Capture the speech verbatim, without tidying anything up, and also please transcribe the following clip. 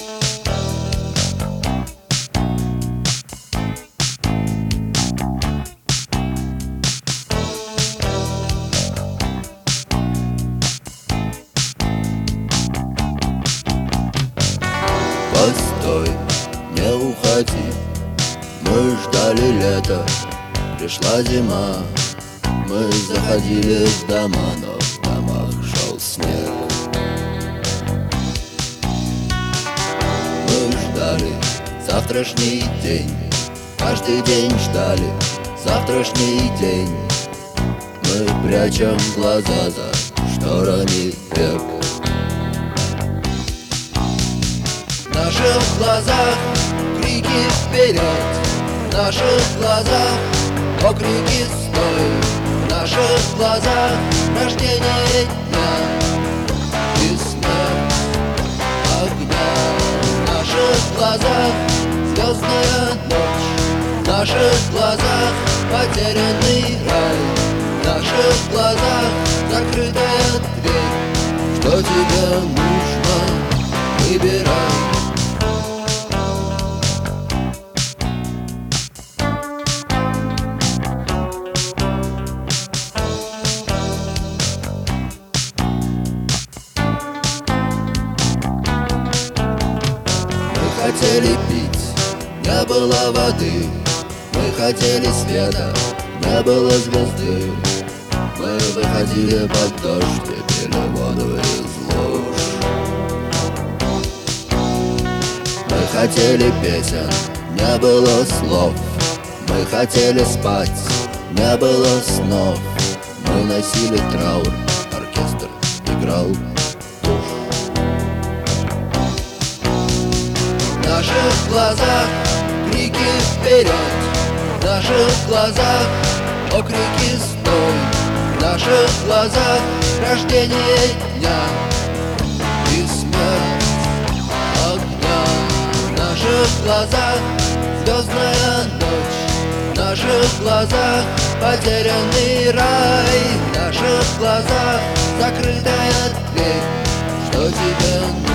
Постой, не уходи, мы ждали лета, пришла зима. Мы заходили в дома, но в домах шел снег. Мы ждали завтрашний день, каждый день ждали завтрашний день. Мы прячем глаза за шторами век. В наших глазах крики вперед, в наших глазах окрики стой, в наших глазах рождение дня и смерть огня. В наших глазах звездная ночь, в наших глазах потерянный рай, в наших глазах закрытая дверь. Что тебе нужно, выбирай. Мы хотели пить, не было воды. Мы хотели света, не было звезды. Мы выходили под дождь и пили воду из луж. Мы хотели песен, не было слов. Мы хотели спать, не было снов. Мы носили траур, оркестр играл. В наших глазах крики вперед, в наших глазах окрики стой, в наших глазах рождение дня и смерть огня. В наших глазах звездная ночь, в наших глазах потерянный рай, в наших глазах закрытая дверь. Что тебе нужно?